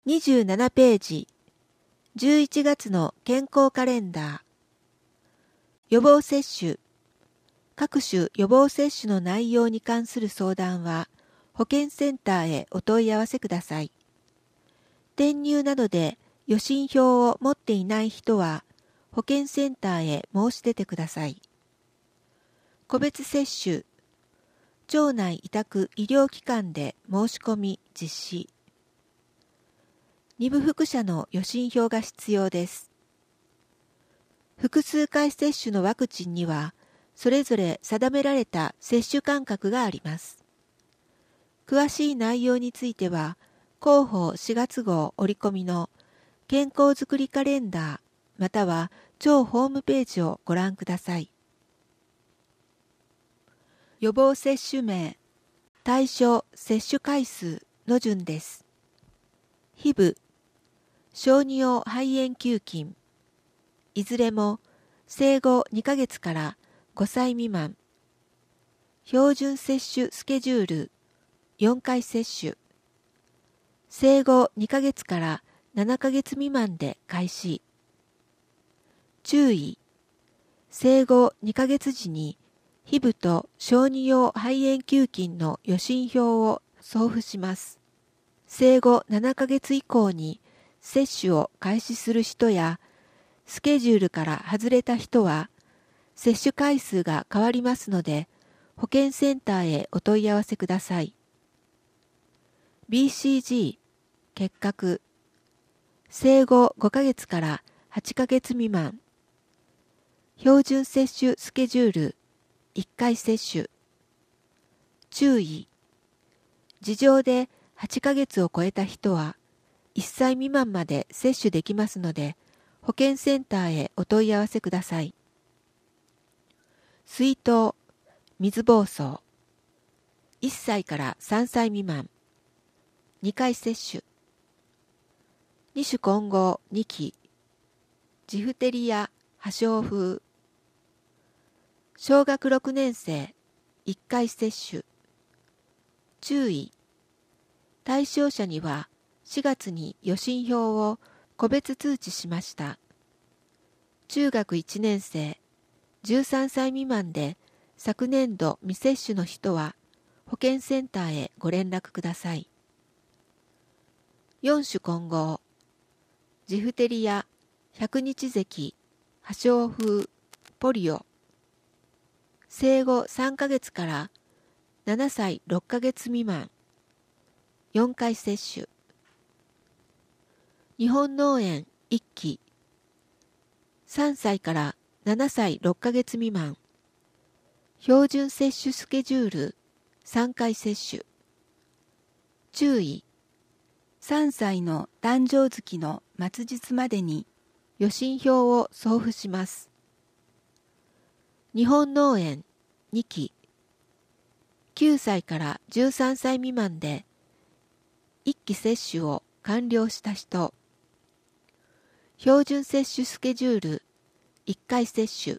27ページ、11月の健康カレンダー。予防接種。各種予防接種の内容に関する相談は、保健センターへお問い合わせください。転入などで予診票を持っていない人は、保健センターへ申し出てください。個別接種。町内委託医療機関で申し込み実施。2部副社の予診票が必要です。複数回接種のワクチンには、それぞれ定められた接種間隔があります。詳しい内容については、広報4月号折り込みの健康づくりカレンダーまたは町ホームページをご覧ください。予防接種名、対象、接種回数の順です。ヒブ、小児用肺炎球菌、いずれも生後2ヶ月から5歳未満。標準接種スケジュール、4回接種。生後2ヶ月から7ヶ月未満で開始。注意、生後2ヶ月時にヒブと小児用肺炎球菌の予診票を送付します。生後7ヶ月以降に接種を開始する人や、スケジュールから外れた人は、接種回数が変わりますので、保健センターへお問い合わせください。BCG、結核、生後5ヶ月から8ヶ月未満。標準接種スケジュール、1回接種。注意、事情で8ヶ月を超えた人は、1歳未満まで接種できますので、保健センターへお問い合わせください。水痘、水疱瘡、1歳から3歳未満、2回接種。二種混合2期、ジフテリア、破傷風。小学6年生、1回接種。注意、対象者には、4月に予診票を個別通知しました。中学1年生、13歳未満で昨年度未接種の人は保健センターへご連絡ください。4種混合、ジフテリア、百日咳、破傷風、ポリオ。生後3ヶ月から7歳6ヶ月未満、4回接種。日本脳炎1期、3歳から7歳6ヶ月未満、標準接種スケジュール3回接種。注意、3歳の誕生月の末日までに予診票を送付します。日本脳炎2期、9歳から13歳未満で1期接種を完了した人。標準接種スケジュール1回接種。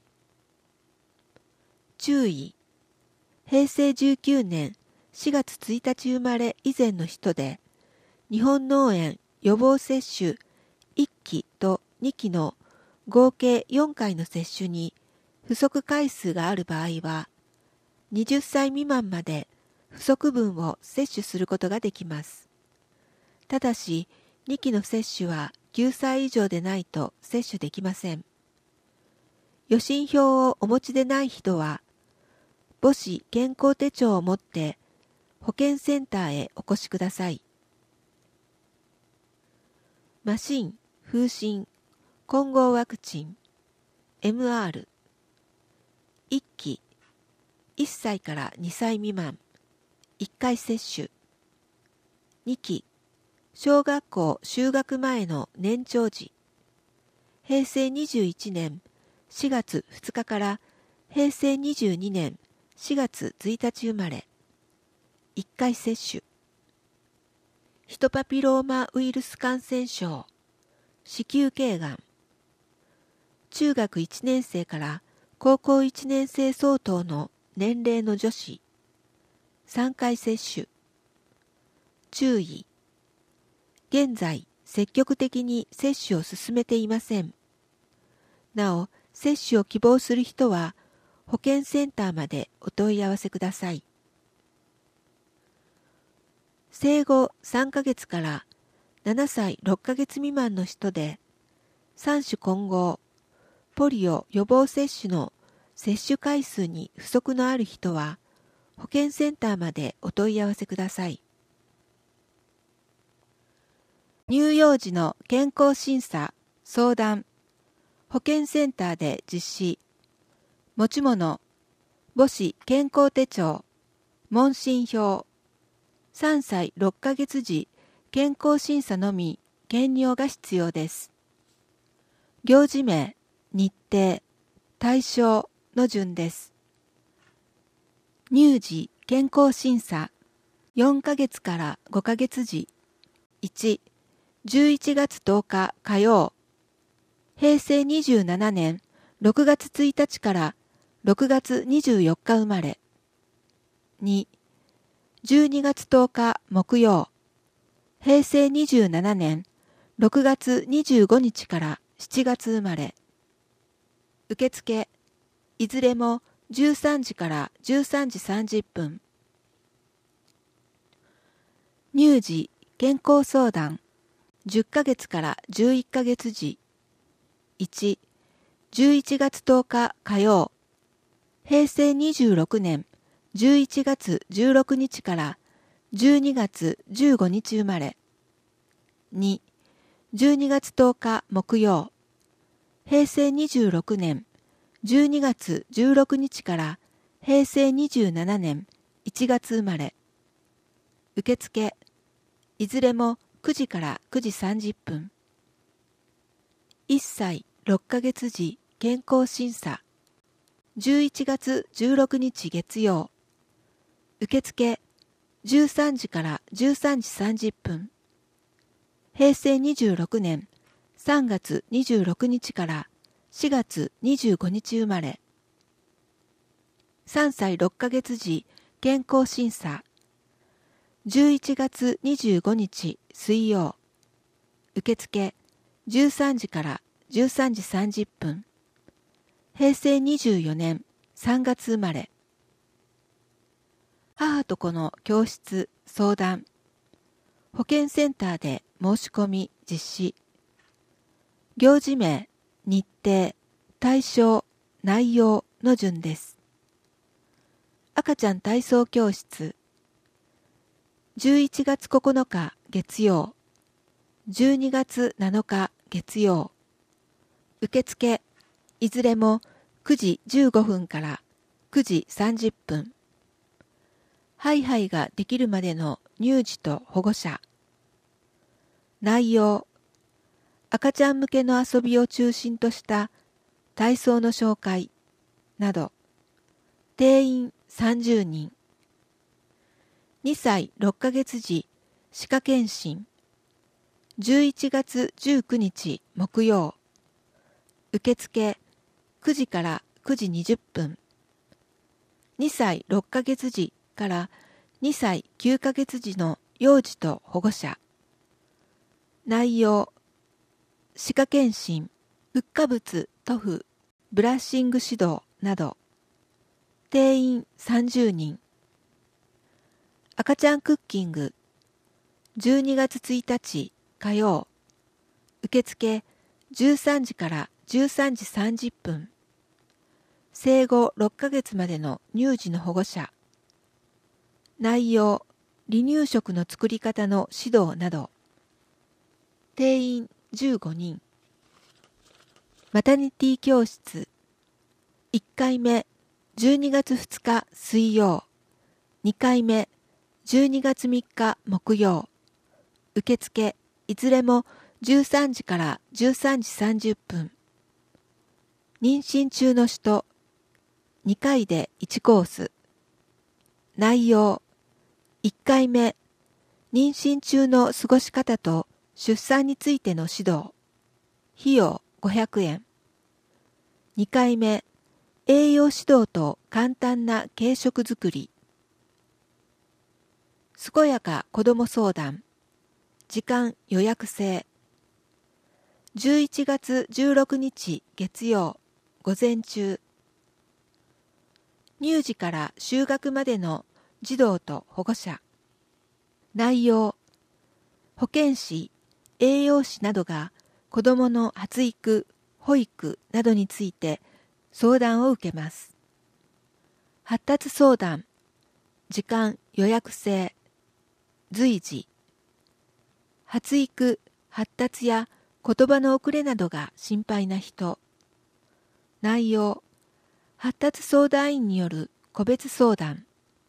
注意、平成19年4月1日生まれ以前の人で、日本脳炎予防接種1期と2期の合計4回の接種に不足回数がある場合は、20歳未満まで不足分を接種することができます。ただし、2期の接種は9歳以上でないと接種できません。予診票をお持ちでない人は、母子健康手帳を持って保健センターへお越しください。麻疹、風疹、混合ワクチン、MR。1期、1歳から2歳未満、1回接種。2期、小学校就学前の年長児。平成21年4月2日から平成22年4月1日生まれ。1回接種。ヒトパピローマウイルス感染症、子宮頸がん。中学1年生から高校1年生相当の年齢の女子。3回接種。注意、 現在、積極的に接種を進めていません。なお、接種を希望する人は、保健センターまでお問い合わせください。生後3ヶ月から7歳6ヶ月未満の人で、三種混合、ポリオ予防接種の接種回数に不足のある人は、保健センターまでお問い合わせください。乳幼児の健康審査、相談、保健センターで実施。持ち物、母子健康手帳、問診票。3歳6ヶ月時、健康審査のみ、検尿が必要です。行事名、日程、対象の順です。乳児健康審査、4ヶ月から5ヶ月時、1、11月10日火曜、平成27年6月1日から6月24日生まれ。2、12月10日木曜、平成27年6月25日から7月生まれ。受付、いずれも13時から13時30分。乳児健康相談、10ヶ月から11ヶ月時。1、11月10日火曜、平成26年11月16日から12月15日生まれ。2、12月10日木曜、平成26年12月16日から平成27年1月生まれ。受付、いずれも9時から9時30分。1歳6ヶ月時健康審査、11月16日月曜。受付、13時から13時30分。平成26年3月26日から4月25日生まれ。3歳6ヶ月時健康審査、11月25日水曜。受付、13時から13時30分。平成24年3月生まれ。母と子の教室相談、保健センターで申し込み実施。行事名、日程、対象、内容の順です。赤ちゃん体操教室、11月9日月曜、12月7日月曜。受付、いずれも9時15分から9時30分。ハイハイができるまでの乳児と保護者。内容、赤ちゃん向けの遊びを中心とした体操の紹介など。定員30人。2歳6ヶ月時歯科検診、11月19日木曜。受付、9時から9時20分。2歳6ヶ月時から2歳9ヶ月時の幼児と保護者。内容、歯科検診、フッ化物塗布、ブラッシング指導など。定員30人。赤ちゃんクッキング、12月1日火曜。受付、13時から13時30分。生後6ヶ月までの乳児の保護者。内容、離乳食の作り方の指導など。定員15人。マタニティ教室、1回目、12月2日水曜。2回目、12月3日木曜。受付、いずれも13時から13時30分。妊娠中の人、2回で1コース。内容、1回目、妊娠中の過ごし方と出産についての指導。費用500円。2回目、栄養指導と簡単な軽食作り。健やか子ども相談。 時間予約制。11月16日月曜午前中。乳児から就学までの児童と保護者。内容、保健師、栄養士などが子どもの発育、保育などについて相談を受けます。発達相談、時間予約制、随時。発育、発達や言葉の遅れなどが心配な人。内容、発達相談員による個別相談。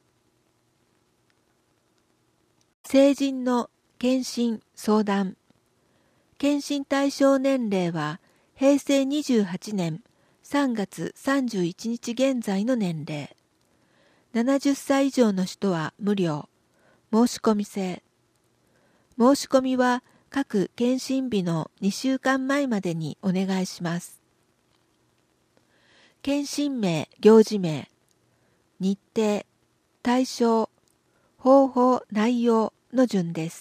成人の検診相談。検診対象年齢は平成28年3月31日現在の年齢。70歳以上の人は無料。申し込み制。申し込みは各検診日の2週間前までにお願いします。検診名、行事名、日程、対象、方法、内容の順です。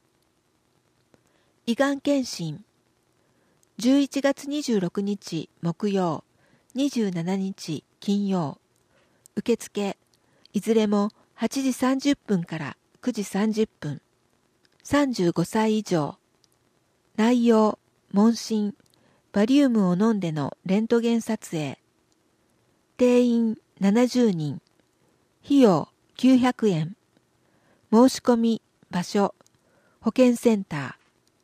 胃がん検診、11月26日木曜、27日金曜、受付、いずれも8時30分から9時30分、35歳以上、内容、問診、バリウムを飲んでのレントゲン撮影、定員70人、費用900円、申し込み、場所、保健センター。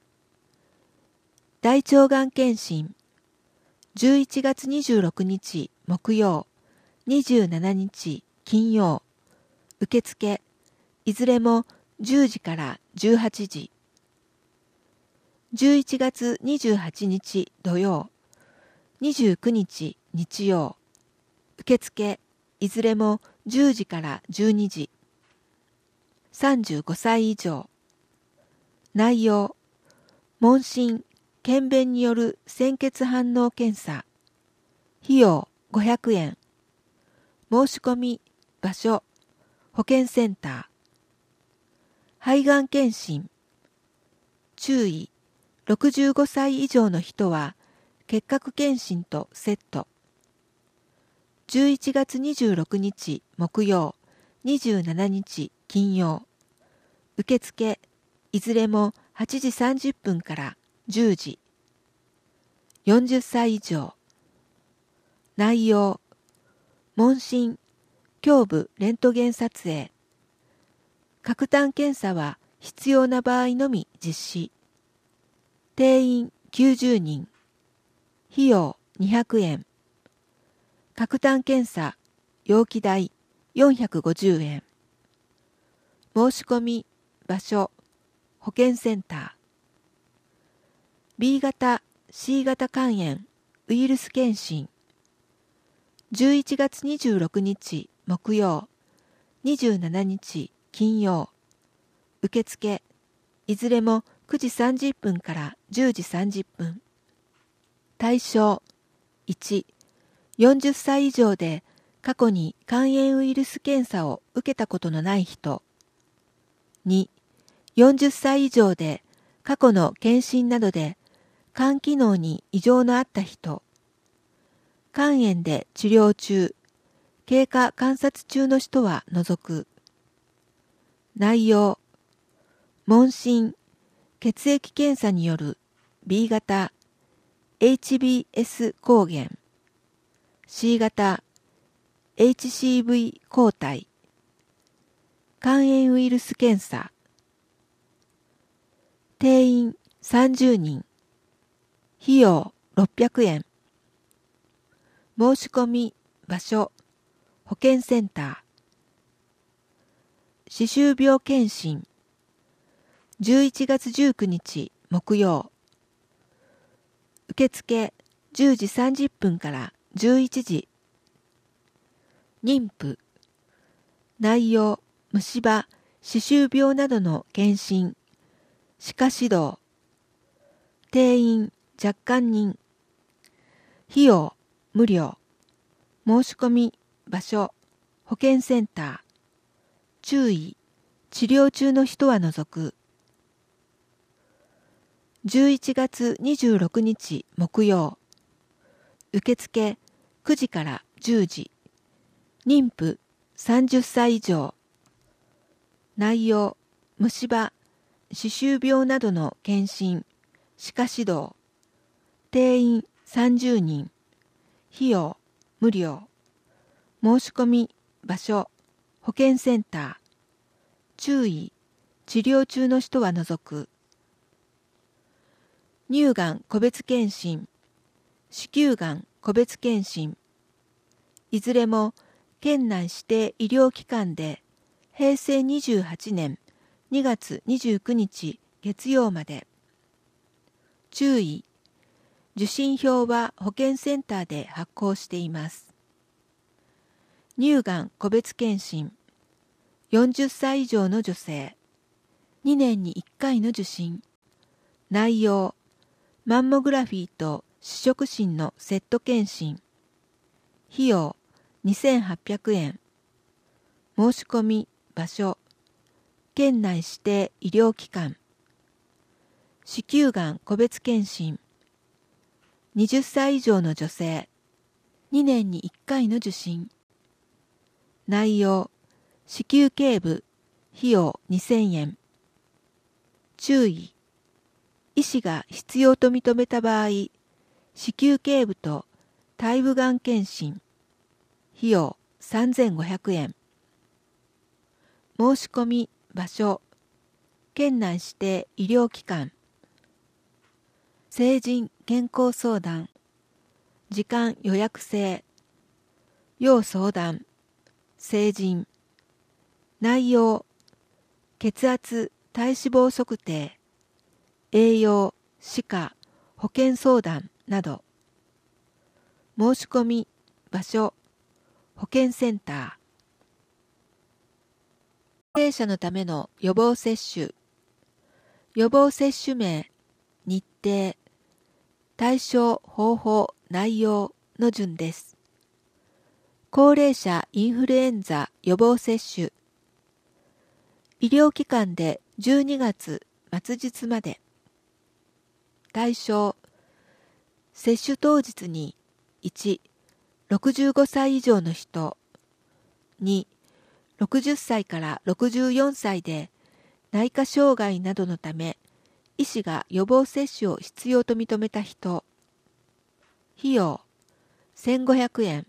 大腸がん検診、11月26日木曜、27日金曜、受付、いずれも10時から18時。11月28日土曜、29日日曜、受付、いずれも10時から12時。35歳以上。内容、問診、検便による鮮血反応検査。費用500円。申し込み、場所、保健センター。肺がん検診。注意、65歳以上の人は結核検診とセット。11月26日木曜、27日金曜。受付、いずれも8時30分から10時。40歳以上。内容、問診、胸部レントゲン撮影。核炭検査は必要な場合のみ実施。定員90人。費用200円。核炭検査、容器代450円。申し込み、場所、保健センター。B 型、C 型肝炎、ウイルス検診。11月26日木曜、27日金曜。受付、いずれも9時30分から10時30分。対象、1、40歳以上で過去に肝炎ウイルス検査を受けたことのない人。2、40歳以上で過去の検診などで肝機能に異常のあった人。肝炎で治療中、経過観察中の人は除く。内容、問診、血液検査による B 型、HBS 抗原、C 型、HCV 抗体、肝炎ウイルス検査。定員30人。費用600円。申し込み、場所、保健センター。歯周病検診。11月19日木曜。受付10時30分から11時。妊婦。内容、虫歯、歯周病などの検診。歯科指導。定員若干人。費用無料。申し込み、場所、保健センター。注意、治療中の人は除く。 11月26日木曜。受付9時から10時。妊婦30歳以上。内容、虫歯、歯周病などの検診、歯科指導。定員30人。費用無料。申し込み場所、保健センター。注意、治療中の人は除く。乳がん個別検診、子宮がん個別検診。いずれも県内指定医療機関で平成28年2月29日月曜まで。注意、受診票は保健センターで発行しています。乳がん個別検診、40歳以上の女性、2年に1回の受診。内容、マンモグラフィーと視触診のセット検診。費用2800円。申し込み場所、県内指定医療機関。子宮がん個別検診。20歳以上の女性、2年に1回の受診。内容、子宮頸部、費用2000円。注意、医師が必要と認めた場合、子宮頸部と胎部がん検診。費用3500円。申し込み場所、県内指定医療機関。成人健康相談。時間予約制。要相談。成人。内容、血圧、体脂肪測定、栄養、歯科、保健相談など。申し込み場所、保健センター。高齢者のための予防接種。予防接種名、日程、対象、方法、内容の順です。高齢者インフルエンザ予防接種。医療機関で12月末日まで。対象、接種当日に1、65歳以上の人、2、60歳から64歳で内科障害などのため医師が予防接種を必要と認めた人。費用1500円。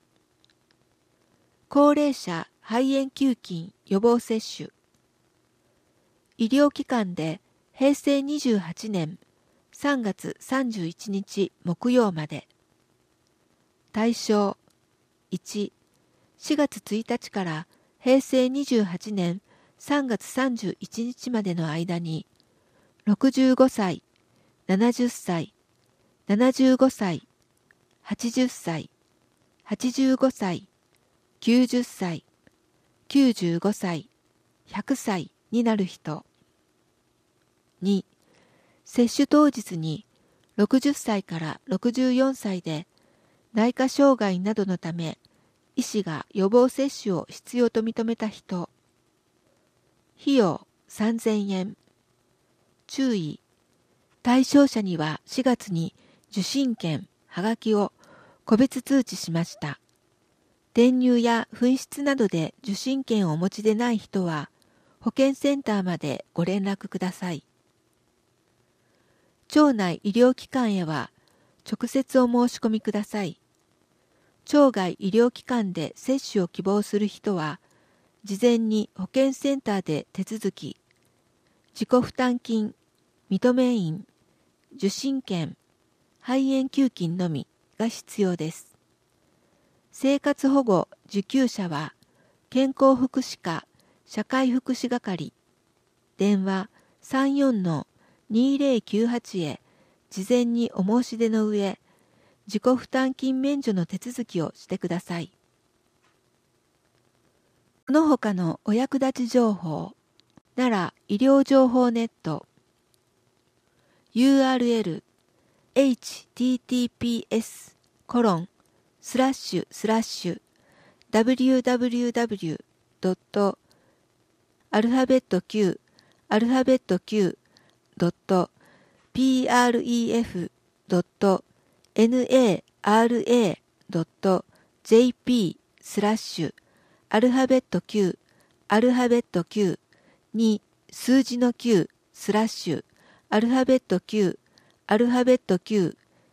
高齢者肺炎球菌予防接種。医療機関で平成28年3月31日木曜まで。対象1、4月1日から平成28年3月31日までの間に65歳、70歳、75歳、80歳、85歳、90歳、95歳、100歳になる人。2、接種当日に60歳から64歳で内科障害などのため医師が予防接種を必要と認めた人。費用3000円。注意、対象者には4月に受診券、はがきを個別通知しました。転入や紛失などで受診券をお持ちでない人は保健センターまでご連絡ください。町内医療機関へは直接お申し込みください。町外医療機関で接種を希望する人は、事前に保健センターで手続き、自己負担金、認め印、受診券、肺炎球菌のみが必要です。生活保護受給者は、健康福祉課社会福祉係、電話34-2098へ事前にお申し出の上、自己負担金免除の手続きをしてください。この他のお役立ち情報、奈良医療情報ネット URL https://www.alphabet q.ph pref.nara.jp/aルファベット Q 数字の Q アルファベット Q アルファベット Q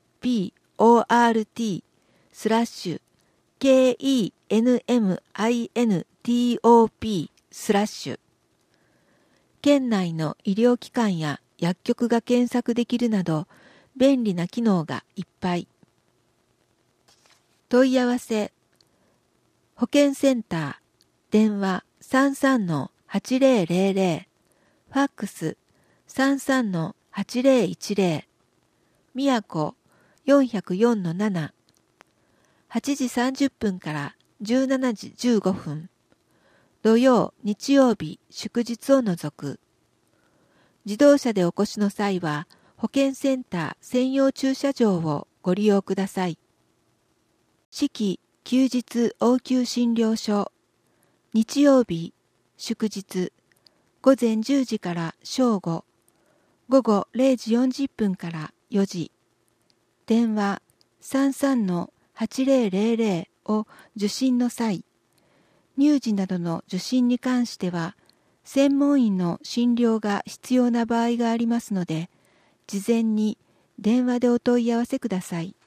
PORT KENMINTOP/ 県内の医療機関や薬局が検索できるなど便利な機能がいっぱい。問い合わせ保健センター電話 33-8000 ファックス 33-8010 宮古 404-7 8時30分から17時15分土曜日曜日祝日を除く。自動車でお越しの際は保健センター専用駐車場をご利用ください。四季休日応急診療所日曜日祝日午前10時から正午午後0時40分から4時電話 33-8000 を受診の際乳児などの受診に関しては専門医の診療が必要な場合がありますので事前に電話でお問い合わせください。